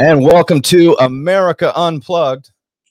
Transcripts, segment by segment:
And welcome to America Unplugged.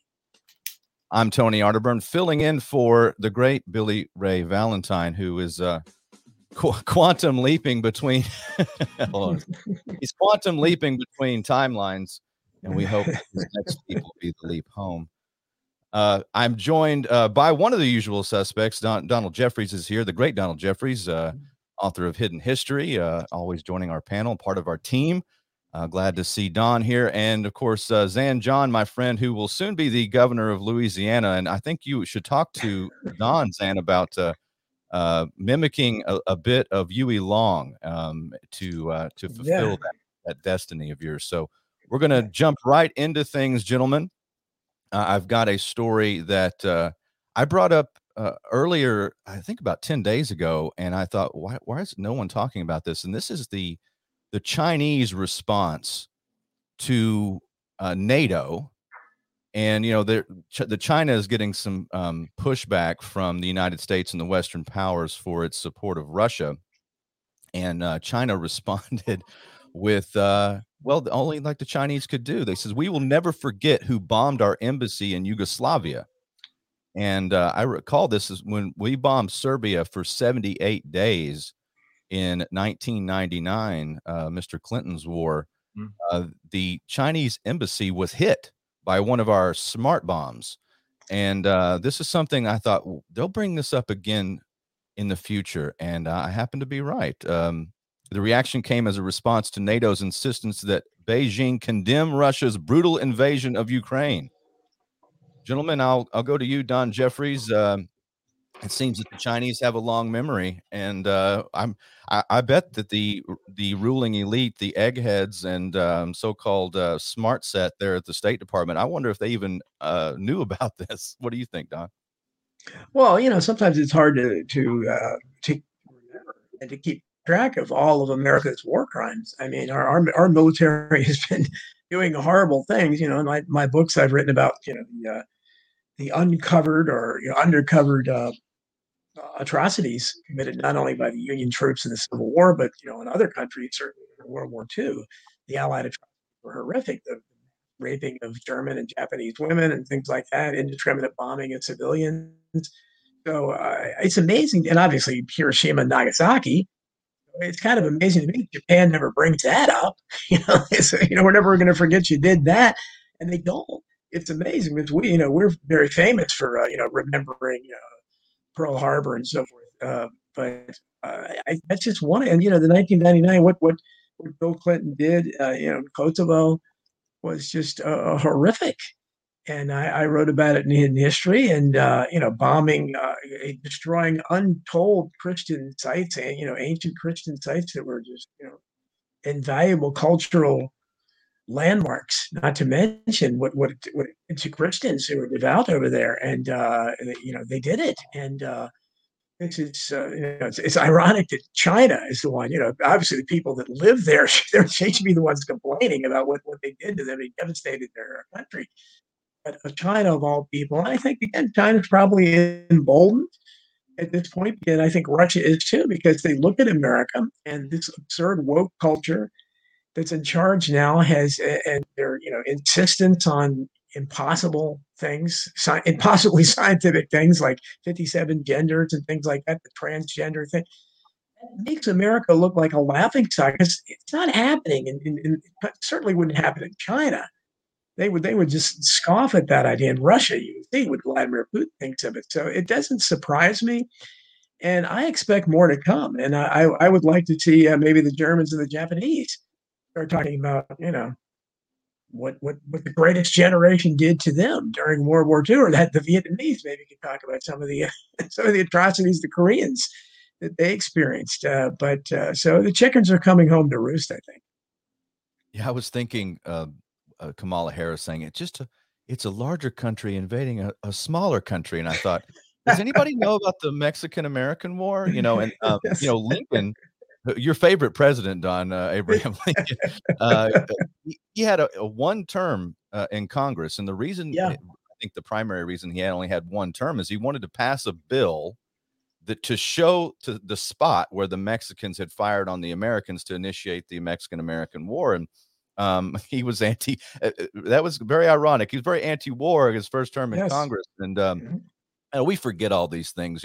I'm Tony Arterburn, filling in for the great Billy Ray Valentine, who is quantum leaping between. Hold on. He's quantum leaping between timelines, and we hope his next leap will be the leap home. I'm joined by one of the usual suspects. Donald Jeffries is here. The great Donald Jeffries, author of Hidden History, always joining our panel, part of our team. Glad to see Don here. And of course, Zan John, my friend, who will soon be the governor of Louisiana. And I think you should talk to Don, Zan, about mimicking a bit of Huey Long to fulfill that destiny of yours. So we're going to jump right into things, gentlemen. I've got a story that I brought up earlier, I think about 10 days ago, and I thought, why is no one talking about this? And this is the Chinese response to NATO. And, you know, the China is getting some pushback from the United States and the Western powers for its support of Russia. And China responded with, only like the Chinese could do. They says, we will never forget who bombed our embassy in Yugoslavia. And I recall this is when we bombed Serbia for 78 days in 1999, Mr. Clinton's war. The Chinese embassy was hit by one of our smart bombs. And this is something I thought they'll bring this up again in the future. And I happen to be right. The reaction came as a response to NATO's insistence that Beijing condemn Russia's brutal invasion of Ukraine. Gentlemen, I'll go to you, Don Jeffries. It seems that the Chinese have a long memory, and I bet that the ruling elite, the eggheads, and so-called smart set there at the State Department, I wonder if they even knew about this. What do you think, Don? Well, you know, sometimes it's hard to remember and to keep track of all of America's war crimes. I mean, our military has been doing horrible things. You know, in my books I've written about, you know, the uncovered or undercovered atrocities committed not only by the Union troops in the Civil War, but in other countries, certainly in World War II. The Allied atrocities were horrific. The raping of German and Japanese women and things like that, indiscriminate bombing of civilians. So it's amazing, and obviously Hiroshima and Nagasaki. It's kind of amazing to me Japan never brings that up. We're never going to forget you did that, and they don't. It's amazing because we're very famous for remembering Pearl Harbor and so forth. But that's just one. And the 1999, what Bill Clinton did, in Kosovo was just horrific. And I wrote about it in history, and bombing, destroying untold Christian sites, and ancient Christian sites that were just invaluable cultural landmarks. Not to mention what to Christians who were devout over there, and they did it. And it's ironic that China is the one. Obviously the people that live there, they should be the ones complaining about what they did to them. They devastated their country. But China, of all people, and I think, again, China's probably emboldened at this point, and I think Russia is too, because they look at America and this absurd woke culture that's in charge now and their insistence on impossible things, impossibly scientific things like 57 genders and things like that, the transgender thing. It makes America look like a laughingstock. It's not happening, and it certainly wouldn't happen in China. They would just scoff at that idea. In Russia, you see what Vladimir Putin thinks of it. So it doesn't surprise me, and I expect more to come. And I would like to see maybe the Germans and the Japanese start talking about what the greatest generation did to them during World War II, or that the Vietnamese maybe could talk about some of the atrocities the Koreans that they experienced. So the chickens are coming home to roost, I think. Yeah, I was thinking Kamala Harris saying it's a larger country invading a smaller country, and I thought, does anybody know about the Mexican-American War? And Yes. Lincoln, your favorite president, Don, Abraham Lincoln, he had a one term in Congress, and the reason, I think the primary reason he only had one term is he wanted to pass a bill that to show to the spot where the Mexicans had fired on the Americans to initiate the Mexican-American War. And He was that was very ironic. He was very anti-war his first term in Yes. Congress. And Mhm. and we forget all these things,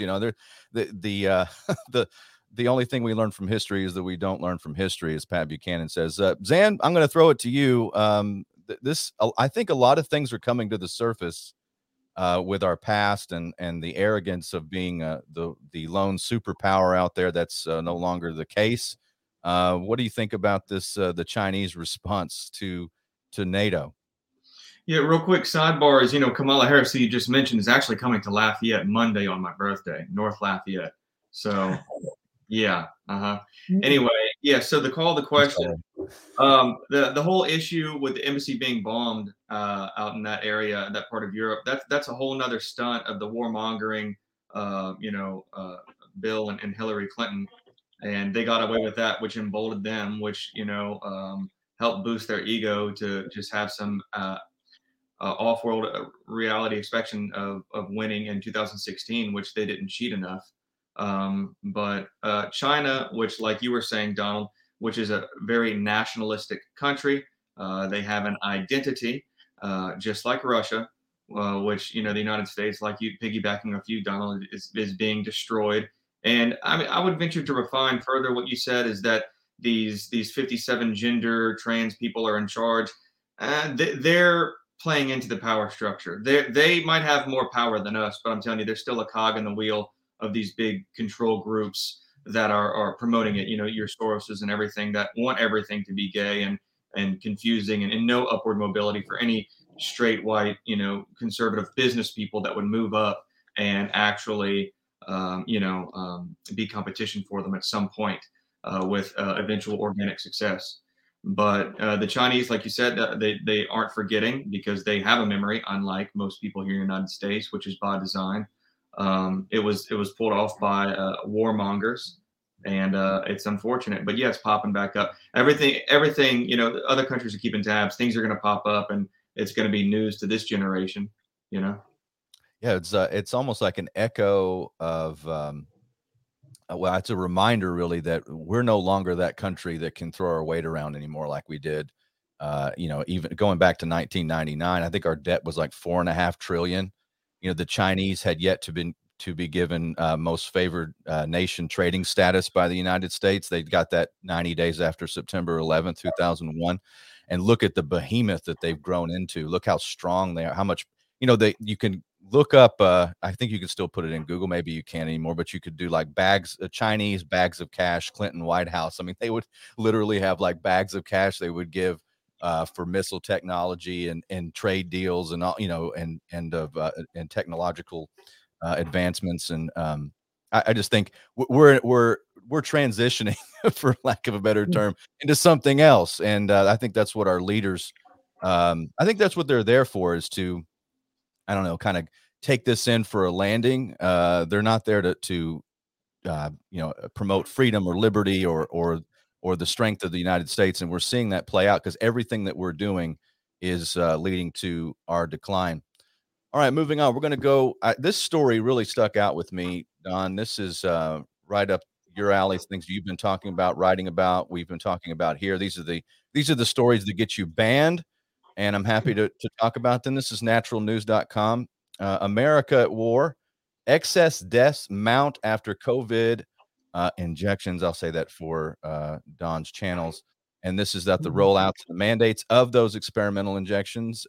the the only thing we learn from history is that we don't learn from history, as Pat Buchanan says. Zan, I'm going to throw it to you. I think a lot of things are coming to the surface with our past and the arrogance of being the lone superpower out there. That's no longer the case. What do you think about this? The Chinese response to NATO? Yeah, real quick sidebar is, Kamala Harris, who you just mentioned, is actually coming to Lafayette Monday on my birthday, North Lafayette. So, yeah. Anyway, yeah. So the question, the whole issue with the embassy being bombed out in that area, that part of Europe, that's a whole nother stunt of the warmongering, Bill and Hillary Clinton, and they got away with that, which emboldened them, which helped boost their ego to just have some off-world reality expectation of winning in 2016, which they didn't cheat enough. But China, which, like you were saying, Donald, which is a very nationalistic country, they have an identity, just like Russia, which the United States, like you piggybacking off you, Donald, is being destroyed. And I mean, I would venture to refine further what you said is that these 57 gender trans people are in charge. They're playing into the power structure. They might have more power than us, but I'm telling you, they're still a cog in the wheel of these big control groups that are promoting it. Your Soroses and everything that want everything to be gay and confusing and no upward mobility for any straight white, conservative business people that would move up and actually, be competition for them at some point with eventual organic success. But the Chinese, like you said, they aren't forgetting because they have a memory, unlike most people here in the United States, which is by design. It was pulled off by warmongers, and it's unfortunate. But yeah, it's popping back up. Everything. Other countries are keeping tabs. Things are going to pop up, and it's going to be news to this generation. Yeah, it's almost like an echo of well, it's a reminder really that we're no longer that country that can throw our weight around anymore like we did. Even going back to 1999, I think our debt was like 4.5 trillion. The Chinese had yet to be given most favored nation trading status by the United States. They got that 90 days after September 11th, 2001. And look at the behemoth that they've grown into. Look how strong they are. How much you can look up. I think you can still put it in Google. Maybe you can't anymore, but you could do like Chinese bags of cash, Clinton White House. I mean, they would literally have like bags of cash they would give for missile technology and trade deals and all, and technological advancements. And I just think we're transitioning, for lack of a better term, into something else. And I think that's what our leaders, I think that's what they're there for, is to, I don't know, kind of take this in for a landing. They're not there to promote freedom or liberty or the strength of the United States. And we're seeing that play out because everything that we're doing is leading to our decline. All right, moving on. We're going to go. This story really stuck out with me, Don. This is right up your alley. Things you've been talking about, writing about, we've been talking about here. These are the stories that get you banned, and I'm happy to talk about them. This is naturalnews.com. America at war. Excess deaths mount after COVID injections. I'll say that for Don's channels. And this is that the rollouts, the mandates of those experimental injections.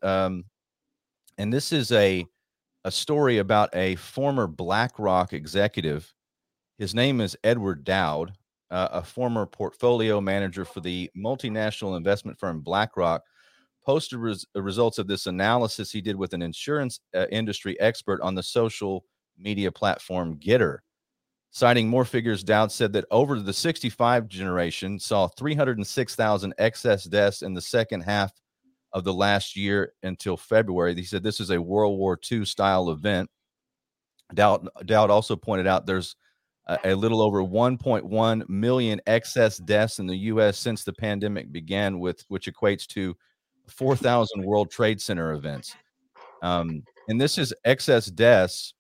And this is a story about a former BlackRock executive. His name is Edward Dowd, a former portfolio manager for the multinational investment firm BlackRock, posted results of this analysis he did with an insurance industry expert on the social media platform Gitter. Citing more figures, Dowd said that over the 65 generation saw 306,000 excess deaths in the second half of the last year until February. He said this is a World War II style event. Dowd also pointed out there's a little over 1.1 million excess deaths in the U.S. since the pandemic began, which equates to 4,000 World Trade Center events. And this is excess deaths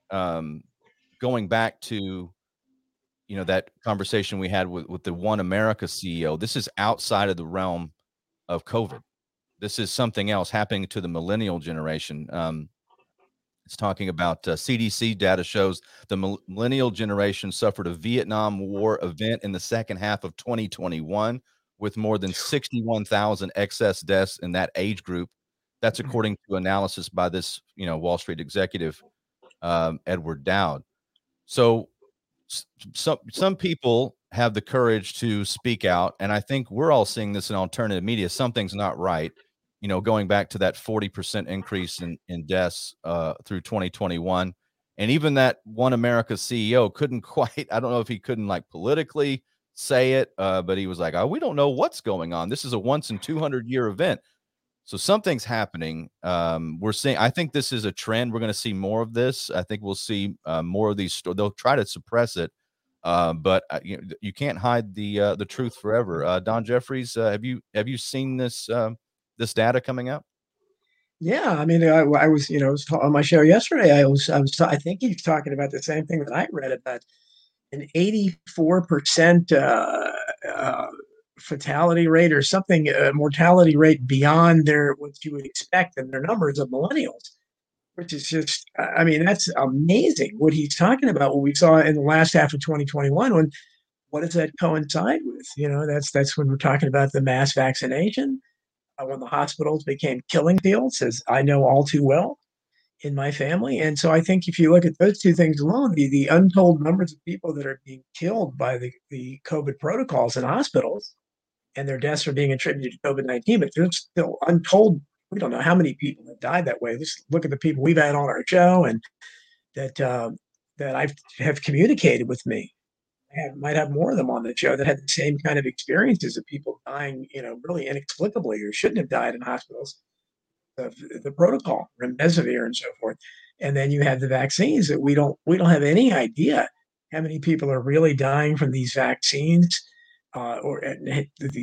going back to, that conversation we had with the One America CEO. This is outside of the realm of COVID. This is something else happening to the millennial generation. It's talking about CDC data shows the millennial generation suffered a Vietnam War event in the second half of 2021 with more than 61,000 excess deaths in that age group. That's according to analysis by this, Wall Street executive, Edward Dowd. So some people have the courage to speak out, and I think we're all seeing this in alternative media. Something's not right. Going back to that 40% increase in deaths through 2021. And even that One America CEO couldn't quite, I don't know if he couldn't like politically say it, but he was like, oh, we don't know what's going on. This is a once in 200-year event. So something's happening. We're seeing, I think this is a trend. We're going to see more of this. I think we'll see more of these. They'll try to suppress it, but you can't hide the truth forever. Don Jeffries, have you seen this data coming out? Yeah, I mean, I was, on my show yesterday. I think he was talking about the same thing that I read about an 84% fatality rate or something, mortality rate beyond what you would expect in their numbers of millennials, which is just, I mean, that's amazing what he's talking about. What we saw in the last half of 2021. What does that coincide with? That's when we're talking about the mass vaccination, when the hospitals became killing fields, as I know all too well in my family. And so I think if you look at those two things alone, the untold numbers of people that are being killed by the COVID protocols in hospitals, and their deaths are being attributed to COVID-19, but there's still untold. We don't know how many people have died that way. Just look at the people we've had on our show and that I have communicated with me. I might have more of them on the show that had the same kind of experiences of people dying, really inexplicably or shouldn't have died in hospitals of the protocol, remdesivir and so forth. And then you have the vaccines that we don't have any idea how many people are really dying from these vaccines. They're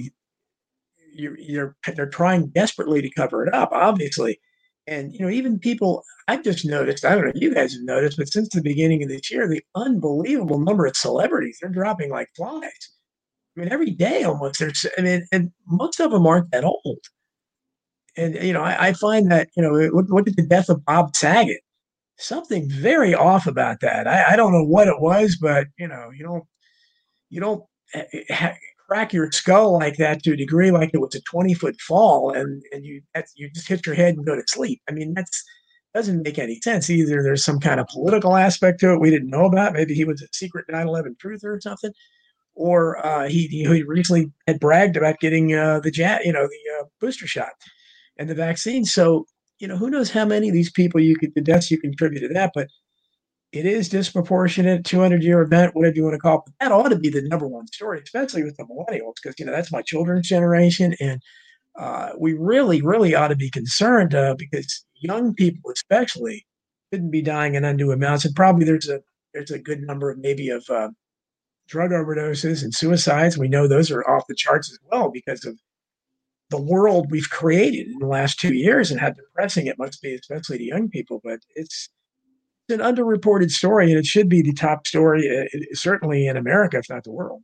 trying desperately to cover it up, obviously. And, even people, I've just noticed, I don't know if you guys have noticed, but since the beginning of this year, the unbelievable number of celebrities, they're dropping like flies. I mean, every day almost and most of them aren't that old. And, I find that, look at the death of Bob Saget. Something very off about that. I don't know what it was, but, you don't crack your skull like that to a degree like it was a 20-foot fall and you just hit your head and go to sleep. I mean, that doesn't make any sense. Either there's some kind of political aspect to it we didn't know about. Maybe he was a secret 9/11 truther or something. Or he recently had bragged about getting the booster shot and the vaccine. So, who knows how many of these people the deaths you contribute to that, but it is disproportionate, 200-year event, whatever you want to call it. But that ought to be the number one story, especially with the millennials, because, that's my children's generation. And we really, really ought to be concerned because young people especially shouldn't be dying in undue amounts. And probably there's a good number of drug overdoses and suicides. We know those are off the charts as well because of the world we've created in the last 2 years and how depressing it must be, especially to young people. But it's an underreported story, and it should be the top story, certainly in America, if not the world.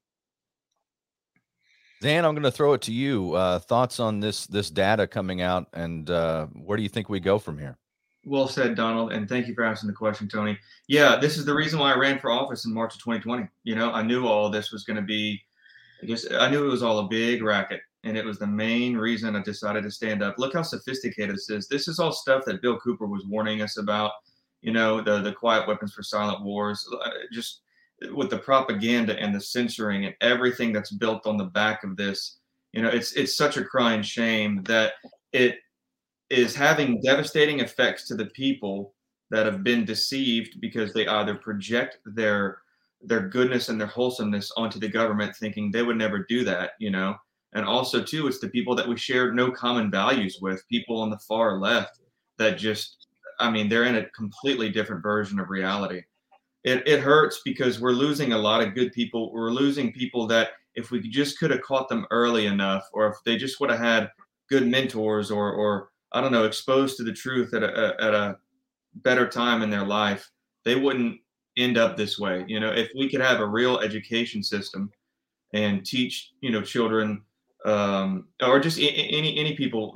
Dan, I'm going to throw it to you. Thoughts on this data coming out, and where do you think we go from here? Well said, Donald, and thank you for asking the question, Tony. Yeah, this is the reason why I ran for office in March of 2020. I knew all of this was going to be, I knew it was all a big racket, and it was the main reason I decided to stand up. Look how sophisticated this is. This is all stuff that Bill Cooper was warning us about. The quiet weapons for silent wars, just with the propaganda and the censoring and everything that's built on the back of this. It's such a crying shame that it is having devastating effects to the people that have been deceived because they either project their goodness and their wholesomeness onto the government, thinking they would never do that, and also too, it's the people that we share no common values with, people on the far left that just, they're in a completely different version of reality. It hurts because we're losing a lot of good people. We're losing people that if we just could have caught them early enough, or if they just would have had good mentors or I don't know, exposed to the truth at a better time in their life, they wouldn't end up this way. If we could have a real education system and teach, children or just any people,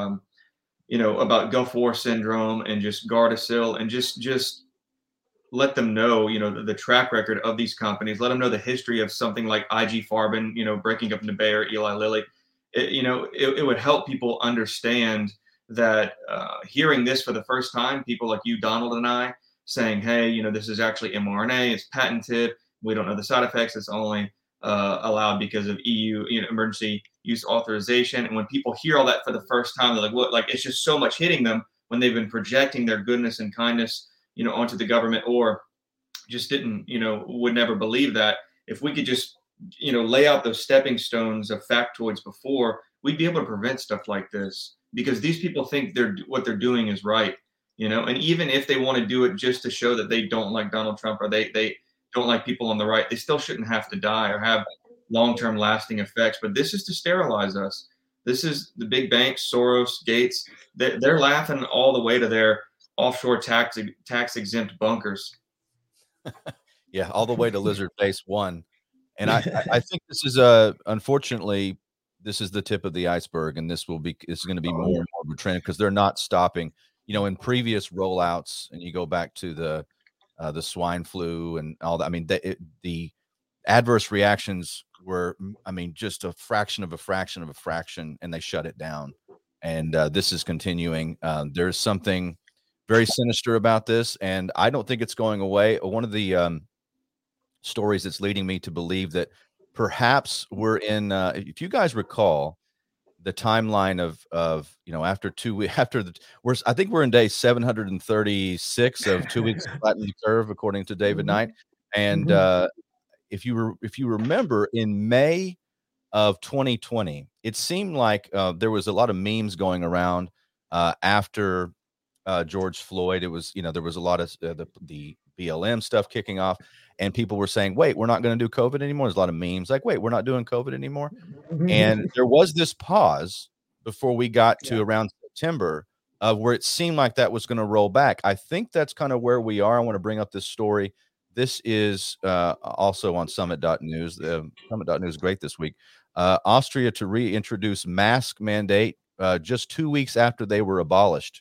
about Gulf War syndrome and just Gardasil, and just let them know, the track record of these companies. Let them know the history of something like IG Farben, breaking up into Bayer, Eli Lilly. It would help people understand that, hearing this for the first time, people like you, Donald, and I saying, hey, this is actually mRNA, it's patented, we don't know the side effects, it's only allowed because of EU, emergency use authorization. And when people hear all that for the first time, they're like, what? Like, it's just so much hitting them when they've been projecting their goodness and kindness, onto the government, or just didn't, would never believe that. If we could just, lay out those stepping stones of factoids before, we'd be able to prevent stuff like this, because these people think what they're doing is right, and even if they want to do it just to show that they don't like Donald Trump, or they don't like people on the right, they still shouldn't have to die or have long-term lasting effects. But this is to sterilize us. This is the big banks, Soros, Gates. They're laughing all the way to their offshore tax exempt bunkers. Yeah, all the way to Lizard Base 1. And I think this is unfortunately, this is the tip of the iceberg, and this is going to be more and more of a trend, because they're not stopping. In previous rollouts, and you go back to the swine flu and all that. I mean, the adverse reactions were, just a fraction of a fraction of a fraction, and they shut it down. And this is continuing. There's something very sinister about this, and I don't think it's going away. One of the stories that's leading me to believe that perhaps we're in, if you guys recall the timeline of after 2 weeks, I think we're in day 736 of 2 weeks to flatten the curve, according to David Knight. And if you remember, in May of 2020, it seemed like there was a lot of memes going around after George Floyd. It was, there was a lot of the BLM stuff kicking off, and people were saying, wait, we're not going to do COVID anymore. There's a lot of memes like, wait, we're not doing COVID anymore. And there was this pause before we got to around September where it seemed like that was going to roll back. I think that's kind of where we are. I want to bring up this story. This is also on Summit.News. Summit.News great this week. Austria to reintroduce mask mandate just 2 weeks after they were abolished.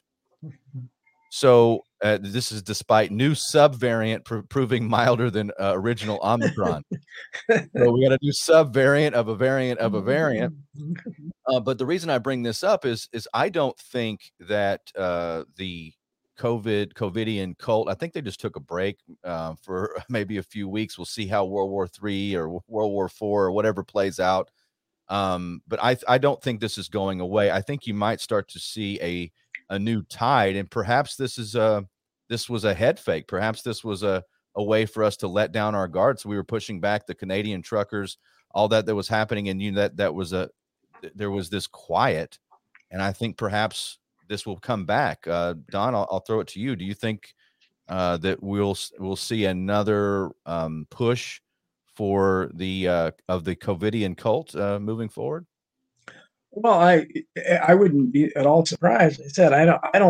So this is despite new subvariant proving milder than original Omicron. So we got a new subvariant of a variant of a variant. But the reason I bring this up is I don't think that the COVIDian cult, I think they just took a break for maybe a few weeks. We'll see how World War III or World War IV or whatever plays out. But I don't think this is going away. I think you might start to see a new tide, and perhaps this was a head fake. Perhaps this was a way for us to let down our guard. So we were pushing back the Canadian truckers, all that was happening, and there was this quiet, and I think perhaps this will come back. Don, I'll throw it to you. Do you think that we'll see another push for the of the COVIDian cult moving forward? Well, I wouldn't be at all surprised. I said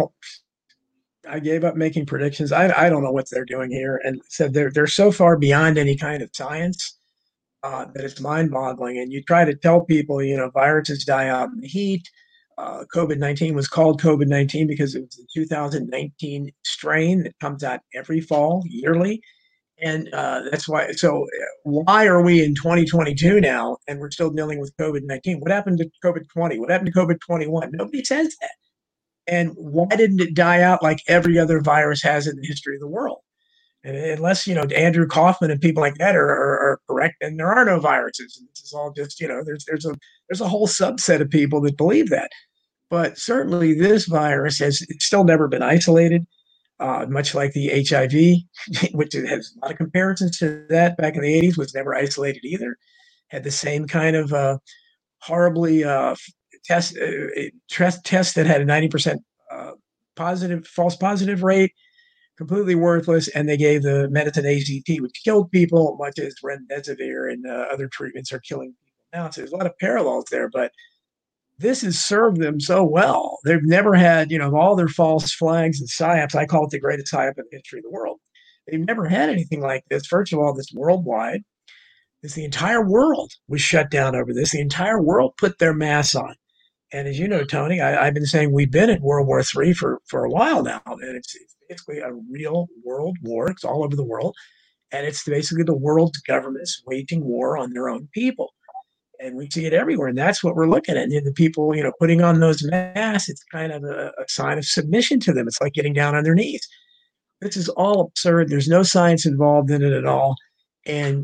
I gave up making predictions. I don't know what they're doing here, and said they're so far beyond any kind of science that it's mind-boggling. And you try to tell people, viruses die out in the heat. COVID-19 was called COVID-19 because it was the 2019 strain that comes out every fall, yearly. And that's why. So why are we in 2022 now and we're still dealing with COVID-19? What happened to COVID-20? What happened to COVID-21? Nobody says that. And why didn't it die out like every other virus has in the history of the world? And unless, Andrew Kaufman and people like that are correct, and there are no viruses. This is all just, there's a whole subset of people that believe that. But certainly this virus it's still never been isolated. Much like the HIV, which has a lot of comparisons to that back in the 80s, was never isolated either. Had the same kind of horribly test that had a 90% false positive rate, completely worthless, and they gave the medicine AZT, which killed people, much as remdesivir and other treatments are killing people now. So there's a lot of parallels there, but this has served them so well. They've never had, all their false flags and psyops. I call it the greatest psyop in the history of the world. They've never had anything like this. First of all, this worldwide. is the entire world was shut down over this. The entire world put their masks on. And as you know, Tony, I've been saying we've been in World War III for a while now. And it's basically a real world war. It's all over the world. And it's basically the world's governments waging war on their own people. And we see it everywhere. And that's what we're looking at. And the people, putting on those masks, it's kind of a sign of submission to them. It's like getting down on their knees. This is all absurd. There's no science involved in it at all. And,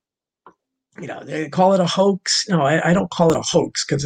they call it a hoax. No, I don't call it a hoax because,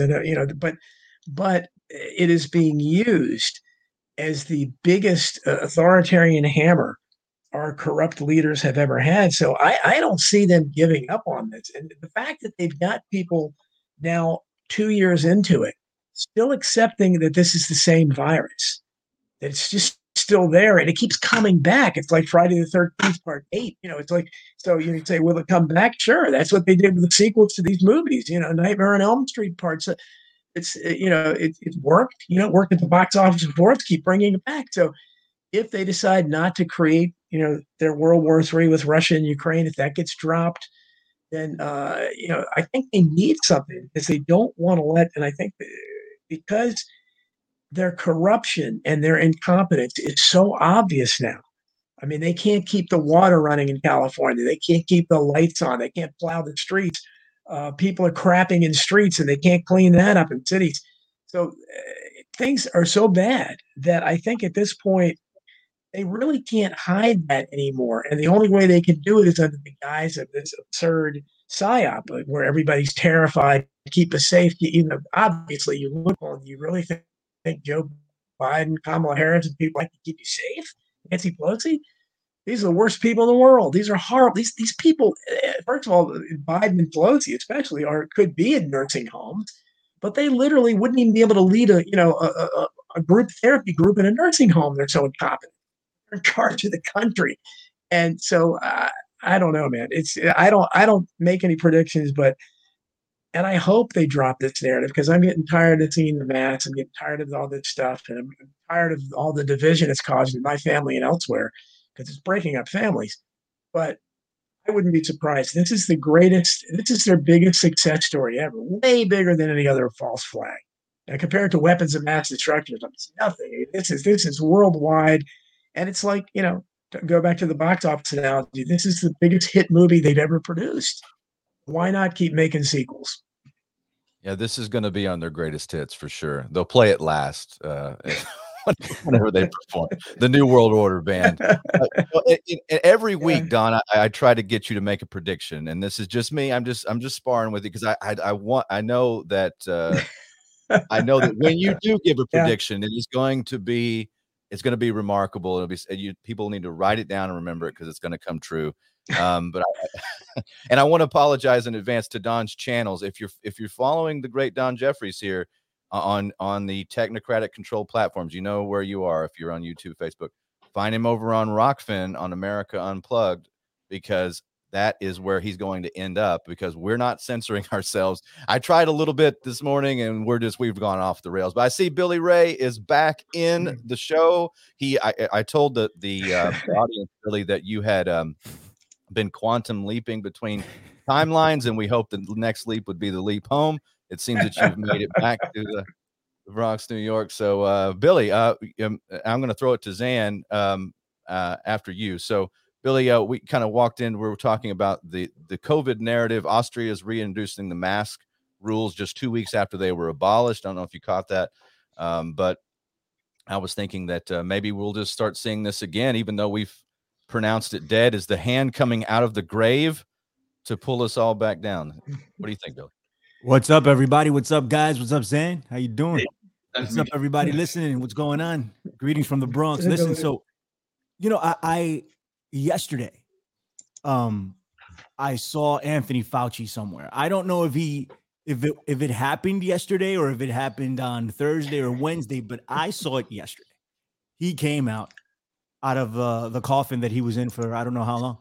but it is being used as the biggest authoritarian hammer our corrupt leaders have ever had. So I don't see them giving up on this. And the fact that they've got people now 2 years into it, still accepting that this is the same virus, that it's just still there and it keeps coming back. It's like Friday the 13th part 8. It's like, so you say, will it come back? Sure. That's what they did with the sequels to these movies, Nightmare on Elm Street parts. It's, it worked, it worked at the box office before. Let's keep bringing it back. So if they decide not to create, their World War III with Russia and Ukraine, if that gets dropped, then, I think they need something because they don't want to let, and I think because their corruption and their incompetence is so obvious now. I mean, they can't keep the water running in California. They can't keep the lights on. They can't plow the streets. People are crapping in streets and they can't clean that up in cities. So things are so bad that I think at this point, they really can't hide that anymore. And the only way they can do it is under the guise of this absurd psyop where everybody's terrified to keep us safe. Obviously, you look on, you really think Joe Biden, Kamala Harris, and people like to keep you safe? Nancy Pelosi? These are the worst people in the world. These are horrible. These people, first of all, Biden and Pelosi especially could be in nursing homes, but they literally wouldn't even be able to lead a group therapy group in a nursing home. They're so incompetent. They're in charge of the country. And so I don't know, man. I don't make any predictions, and I hope they drop this narrative because I'm getting tired of seeing the mass. I'm getting tired of all this stuff, and I'm tired of all the division it's causing in my family and elsewhere because it's breaking up families. But I wouldn't be surprised. This is their biggest success story ever, way bigger than any other false flag. Now, compared to weapons of mass destruction, it's nothing. This is worldwide. And it's like, to go back to the box office analogy, this is the biggest hit movie they've ever produced. Why not keep making sequels? Yeah, this is going to be on their greatest hits for sure. They'll play it last whenever they perform. The New World Order band. Every week, Don, I try to get you to make a prediction, and this is just me. I'm just sparring with you because I know that when you do give a prediction, it is going to be. It's going to be remarkable. It'll be people need to write it down and remember it because it's going to come true. But I want to apologize in advance to Don's channels. If you're following the great Don Jeffries here on the technocratic control platforms, you know where you are. If you're on YouTube, Facebook, find him over on Rockfin on America Unplugged because that is where he's going to end up because we're not censoring ourselves. I tried a little bit this morning and we've gone off the rails, but I see Billy Ray is back in the show. I told the audience, Billy, that you had been quantum leaping between timelines, and we hope the next leap would be the leap home. It seems that you've made it back to the Bronx, New York. So Billy, I'm going to throw it to Zan after you. So Billy, we kind of walked in. We were talking about the COVID narrative. Austria is reintroducing the mask rules just 2 weeks after they were abolished. I don't know if you caught that, but I was thinking that maybe we'll just start seeing this again, even though we've pronounced it dead. Is the hand coming out of the grave to pull us all back down? What do you think, Billy? What's up, everybody? What's up, guys? What's up, Zan? How you doing? Hey, what's up, everybody listening? What's going on? Greetings from the Bronx. Listen, so I yesterday, I saw Anthony Fauci somewhere. I don't know if it happened yesterday or if it happened on Thursday or Wednesday, but I saw it yesterday. He came out of the coffin that he was in for I don't know how long,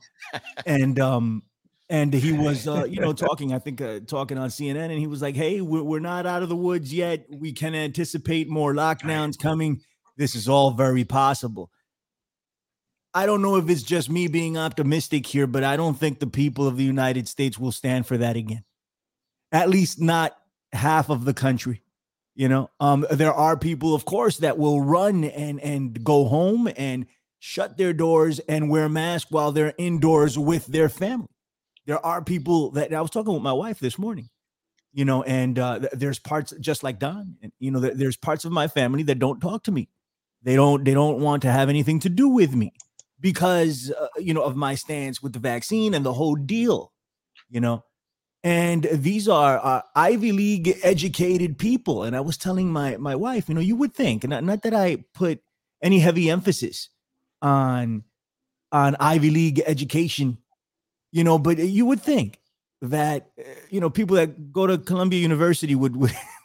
and he was talking. I think talking on CNN, and he was like, "Hey, we're not out of the woods yet. We can anticipate more lockdowns coming. This is all very possible." I don't know if it's just me being optimistic here, but I don't think the people of the United States will stand for that again. At least not half of the country. You know, there are people, of course, that will run and go home and shut their doors and wear masks while they're indoors with their family. There are people that I was talking with my wife this morning, you know, and there's parts just like Don, and, you know, there's parts of my family that don't talk to me. They don't want to have anything to do with me because, you know, of my stance with the vaccine and the whole deal, you know. And these are Ivy League educated people. And I was telling my wife, you know, you would think, and not that I put any heavy emphasis on Ivy League education, you know, but you would think that, you know, people that go to Columbia University would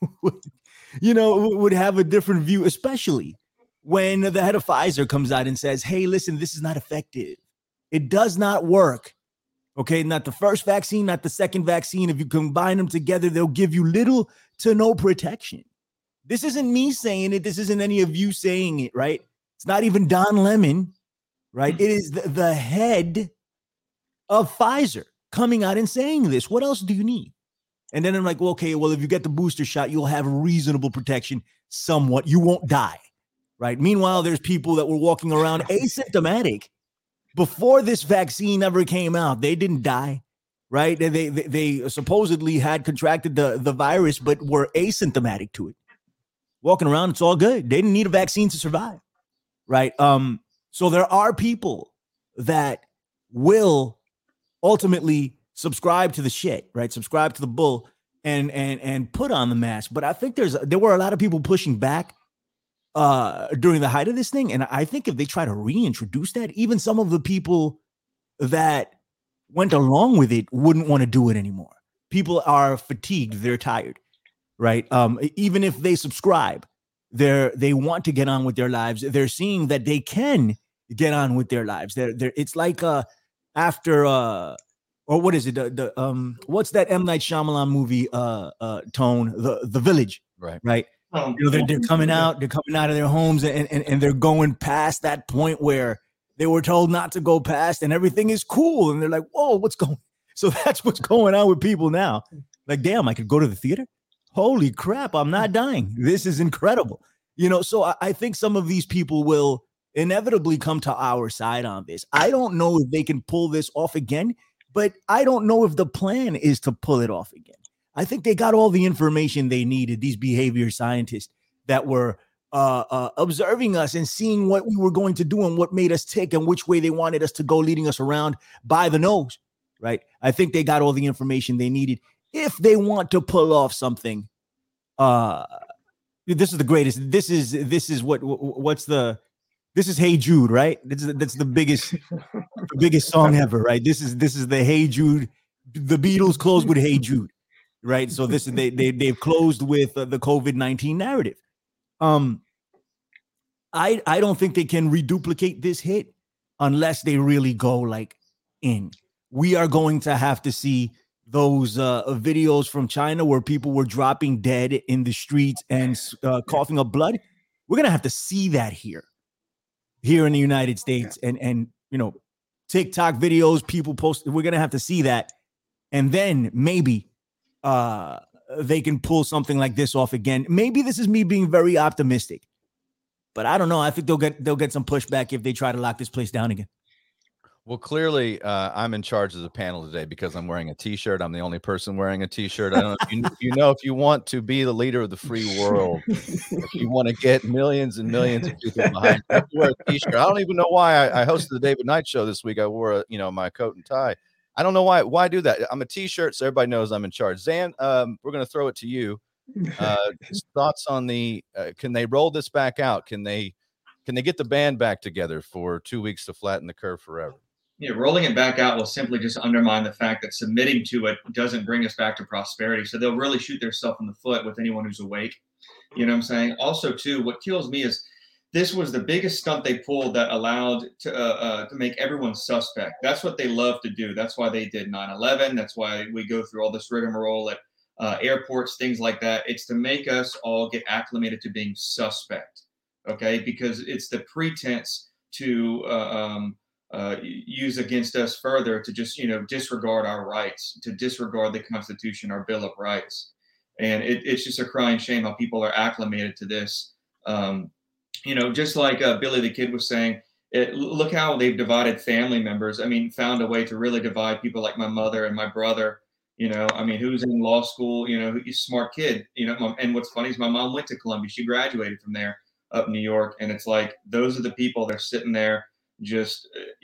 you know, would have a different view, especially when the head of Pfizer comes out and says, hey, listen, this is not effective. It does not work. Okay, not the first vaccine, not the second vaccine. If you combine them together, they'll give you little to no protection. This isn't me saying it. This isn't any of you saying it, right? It's not even Don Lemon, right? It is the head of Pfizer coming out and saying this. What else do you need? And then I'm like, well, okay, well, if you get the booster shot, you'll have reasonable protection somewhat. You won't die, right? Meanwhile, there's people that were walking around asymptomatic before this vaccine ever came out. They didn't die, right? They supposedly had contracted the virus, but were asymptomatic to it. Walking around, it's all good. They didn't need a vaccine to survive, right? So there are people that will ultimately subscribe to the shit, right? Subscribe to the bull and put on the mask. But I think there were a lot of people pushing back during the height of this thing. And I think if they try to reintroduce that, even some of the people that went along with it wouldn't want to do it anymore. People are fatigued. They're tired, right? Even if they subscribe, they want to get on with their lives. They're seeing that they can get on with their lives. It's like after or what is it? What's that M. Night Shyamalan movie? Tone, the Village, right? You know, they're coming out of their homes and they're going past that point where they were told not to go past and everything is cool. And they're like, whoa, what's going on? So that's what's going on with people now. Like, damn, I could go to the theater. Holy crap, I'm not dying. This is incredible. You know, so I think some of these people will inevitably come to our side on this. I don't know if they can pull this off again, but I don't know if the plan is to pull it off again. I think they got all the information they needed, these behavior scientists that were observing us and seeing what we were going to do and what made us tick and which way they wanted us to go, leading us around by the nose, right? I think they got all the information they needed. If they want to pull off something, this is the greatest. This is Hey Jude, right? That's the biggest song ever, right? This is the Hey Jude. The Beatles closed with Hey Jude. Right. So this is they've closed with the COVID-19 narrative. I don't think they can reduplicate this hit unless they really go like in. We are going to have to see those videos from China where people were dropping dead in the streets and coughing up blood. We're going to have to see that here in the United States and you know, TikTok videos, people post. We're going to have to see that. And then maybe they can pull something like this off again. Maybe this is me being very optimistic, but I don't know. I think they'll get some pushback if they try to lock this place down again. Well, clearly, I'm in charge of the panel today because I'm wearing a T-shirt. I'm the only person wearing a T-shirt. I don't know if you want to be the leader of the free world, if you want to get millions and millions of people behind you, wear a T-shirt. I don't even know why I hosted the David Knight show this week. I wore my coat and tie. I don't know why do that. I'm a T-shirt, so everybody knows I'm in charge. Zan, we're going to throw it to you. Thoughts on the can they roll this back out? Can they get the band back together for 2 weeks to flatten the curve forever? Yeah, rolling it back out will simply just undermine the fact that submitting to it doesn't bring us back to prosperity. So they'll really shoot themselves in the foot with anyone who's awake. You know what I'm saying? Also, too, what kills me is this was the biggest stunt they pulled that allowed to make everyone suspect. That's what they love to do. That's why they did 9/11. That's why we go through all this rigmarole at airports, things like that. It's to make us all get acclimated to being suspect, okay? Because it's the pretense to use against us further to just, disregard our rights, to disregard the Constitution, our Bill of Rights. And it's just a crying shame how people are acclimated to this. Just like Billy the Kid was saying, look how they've divided family members. I mean, found a way to really divide people like my mother and my brother, who's in law school, he's a smart kid, and what's funny is my mom went to Columbia. She graduated from there up New York. And it's like, those are the people that are sitting there just,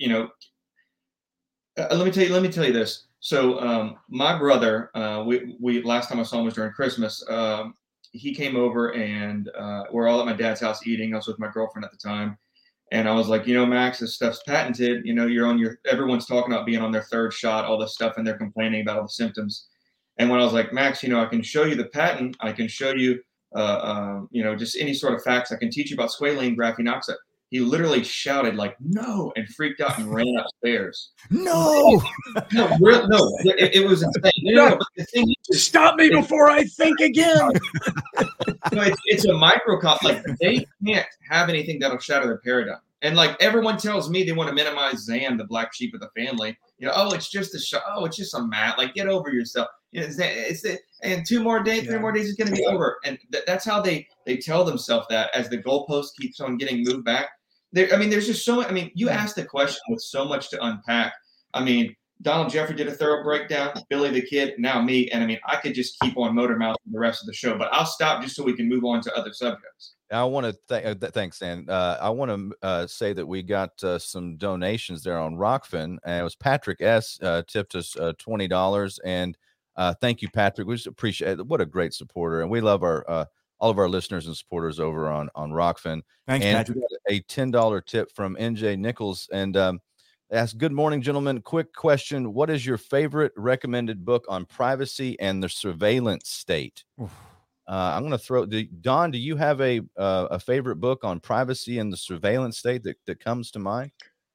let me tell you this. So my brother, we last time I saw him was during Christmas. He came over and we're all at my dad's house eating. I was with my girlfriend at the time. And I was like, Max, this stuff's patented. Everyone's talking about being on their third shot, all this stuff, and they're complaining about all the symptoms. And when I was like, Max, I can show you the patent. I can show you, just any sort of facts. I can teach you about squalane, graphene oxide. He literally shouted like, no, and freaked out and ran upstairs. No, it was insane. But the thing is, stop me before I think again. It's a microcosm. Like, they can't have anything that'll shatter their paradigm. And like, everyone tells me they want to minimize Zan, the black sheep of the family. It's just a show. Oh, it's just a mat. Like, get over yourself. And 2 more days, 3 more days, it's going to be over. And that's how they tell themselves that as the goalpost keeps on getting moved back. There's just so much. You asked the question with so much to unpack. Donald Jeffrey did a thorough breakdown, Billy the Kid, now me. And I could just keep on motor mouthing the rest of the show, but I'll stop just so we can move on to other subjects. I want to thanks, Dan. I want to say that we got some donations there on Rockfin, and it was Patrick S. Tipped us $20, and thank you, Patrick. We just appreciate it. What a great supporter, and we love our all of our listeners and supporters over on Rockfin. Thanks, and Patrick. A $10 tip from NJ Nichols, and ask, good morning, gentlemen. Quick question: what is your favorite recommended book on privacy and the surveillance state? I'm going to throw Don. Do you have a favorite book on privacy and the surveillance state that comes to mind?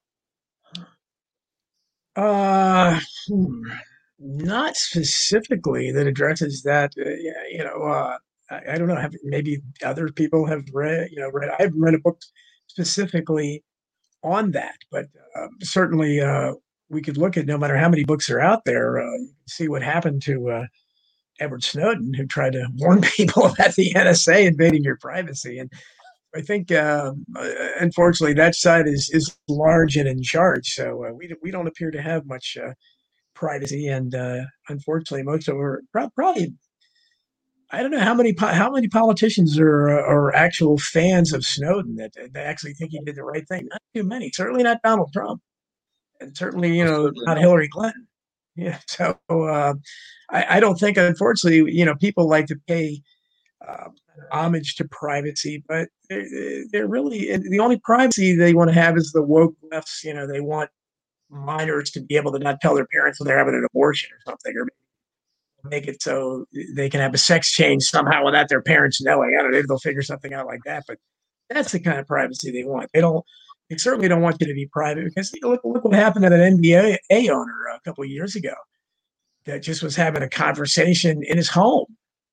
Not specifically that addresses that. I don't know. Maybe other people have read. I haven't read a book specifically on that, but certainly we could look at, no matter how many books are out there, you can see what happened to Edward Snowden, who tried to warn people about the NSA invading your privacy. And I think, unfortunately, that side is large and in charge. So we don't appear to have much privacy, and unfortunately, most of our probably. I don't know how many politicians are actual fans of Snowden that actually think he did the right thing. Not too many. Certainly not Donald Trump, and certainly not Hillary Clinton. Yeah. So I don't think, unfortunately, people like to pay homage to privacy, but they're really, the only privacy they want to have is the woke lefts. They want minors to be able to not tell their parents when they're having an abortion or something, or make it so they can have a sex change somehow without their parents knowing. I don't know, they'll figure something out like that, but that's the kind of privacy they want. They certainly don't want you to be private, because look what happened to that NBA owner a couple of years ago that just was having a conversation in his home.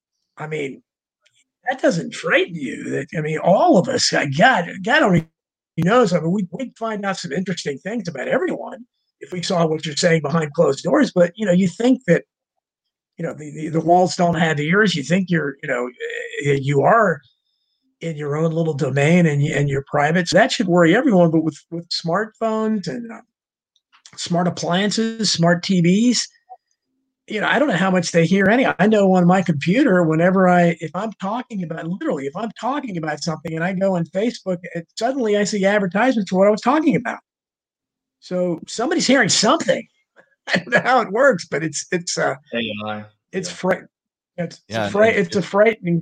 That doesn't frighten you. All of us, God only knows. we'd find out some interesting things about everyone if we saw what you're saying behind closed doors. But, you think that, the walls don't have ears. You think you are in your own little domain and you're private. So that should worry everyone. But with smartphones and smart appliances, smart TVs, I don't know how much they hear I know on my computer, if I'm talking about something and I go on Facebook, suddenly I see advertisements for what I was talking about. So somebody's hearing something. I don't know how it works, but it's AI. It's frightening. It's a frightening.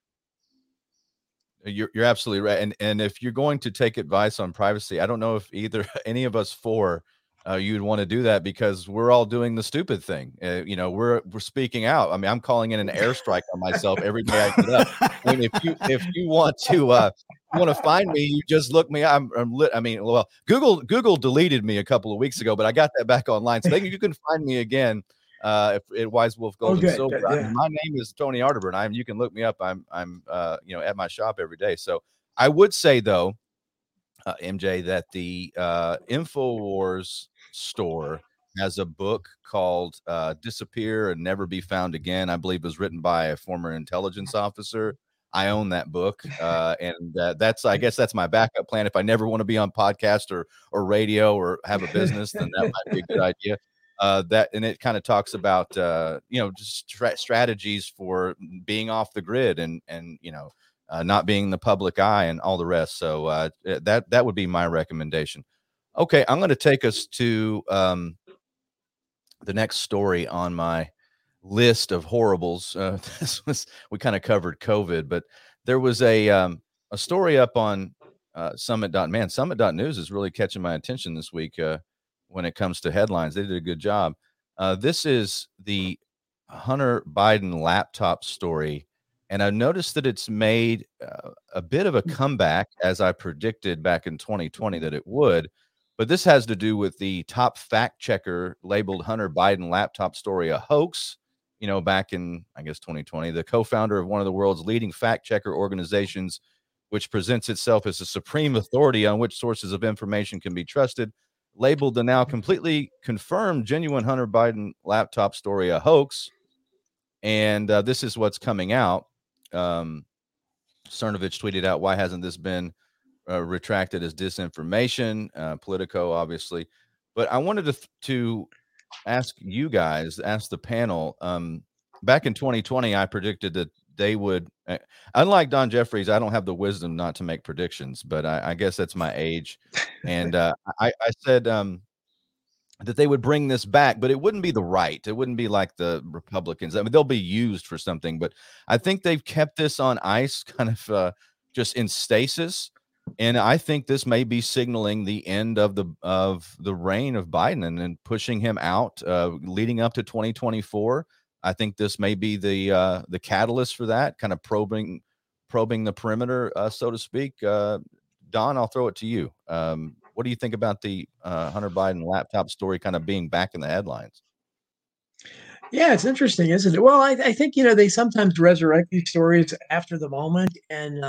You're absolutely right. And if you're going to take advice on privacy, I don't know if any of us four you'd want to do that, because we're all doing the stupid thing. We're speaking out. I'm calling in an airstrike on myself every day I get up. If you want to find me, you just look me up. Google deleted me a couple of weeks ago, but I got that back online, so you can find me again at Wise Wolf Gold and Silver. Yeah. My name is Tony Arterburn. You can look me up. I'm at my shop every day. So I would say, though, MJ, that the InfoWars store has a book called Disappear and Never Be Found Again. I believe it was written by a former intelligence officer. I own that book. And I guess that's my backup plan. If I never want to be on podcast or radio or have a business, then that might be a good idea. And it kind of talks about, just strategies for being off the grid and not being in the public eye and all the rest. So that would be my recommendation. Okay, I'm going to take us to the next story on my list of horribles. We kind of covered COVID, but there was a story up on Summit.news is really catching my attention this week when it comes to headlines. They did a good job. This is the Hunter Biden laptop story. And I noticed that it's made a bit of a comeback, as I predicted back in 2020 that it would. But this has to do with the top fact checker labeled Hunter Biden laptop story a hoax. Back in, I guess, 2020, the co-founder of one of the world's leading fact checker organizations, which presents itself as a supreme authority on which sources of information can be trusted, labeled the now completely confirmed genuine Hunter Biden laptop story a hoax. And this is what's coming out. Cernovich tweeted out, "Why hasn't this been retracted as disinformation?" Politico, obviously. But I wanted to ask you guys, ask the panel. Back in 2020, I predicted that they would, unlike Don Jeffries, I don't have the wisdom not to make predictions, but I guess that's my age. And I said that they would bring this back, but it wouldn't be the right. It wouldn't be like the Republicans. I mean, they'll be used for something, but I think they've kept this on ice, kind of just in stasis. And I think this may be signaling the end of the reign of Biden and pushing him out, leading up to 2024. I think this may be the catalyst for that, kind of probing the perimeter, so to speak. Don, I'll throw it to you. What do you think about the Hunter Biden laptop story kind of being back in the headlines? Yeah, it's interesting, isn't it? Well, I think, they sometimes resurrect these stories after the moment, and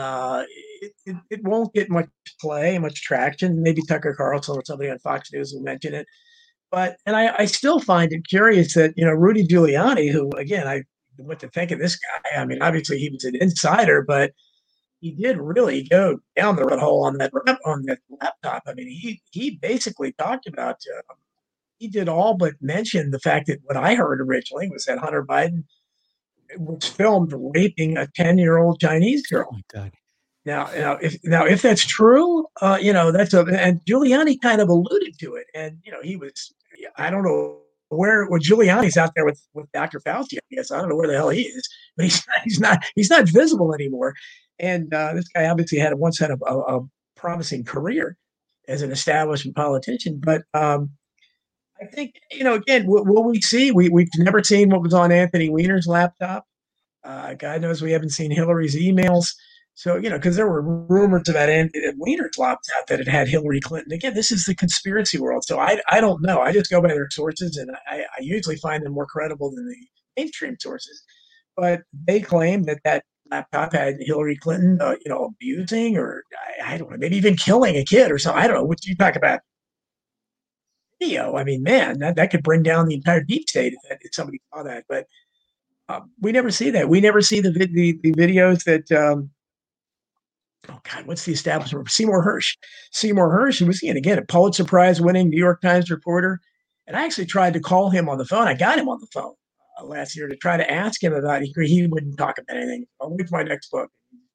it won't get much play, much traction. Maybe Tucker Carlson or somebody on Fox News will mention it. And I still find it curious that, Rudy Giuliani, who, again, what to think of this guy. I mean, obviously he was an insider, but he did really go down the rabbit hole on that laptop. I mean, he basically talked about, he did all but mention the fact that what I heard originally was that Hunter Biden was filmed raping a 10-year-old Chinese girl. Oh my God. Now, if that's true, and Giuliani kind of alluded to it, and he was, I don't know where Giuliani's out there with Dr. Fauci. I guess I don't know where the hell he is, but he's not visible anymore. And this guy obviously once had a promising career as an establishment politician. But I think, again, will we see? We've never seen what was on Anthony Weiner's laptop. God knows we haven't seen Hillary's emails. So, because there were rumors about Weiner's laptop that it had Hillary Clinton. Again, this is the conspiracy world. So I don't know. I just go by their sources, and I usually find them more credible than the mainstream sources. But they claim that laptop had Hillary Clinton, abusing or I don't know, maybe even killing a kid or something. I don't know what you talk about. Video. I mean, man, that could bring down the entire deep state if somebody saw that. But we never see that. We never see the videos that. Oh God, what's the establishment? Seymour Hersh, who was, again, a Pulitzer Prize winning New York Times reporter. And I actually tried to call him on the phone. I got him on the phone last year to try to ask him about it. He wouldn't talk about anything. I'll wait for my next book.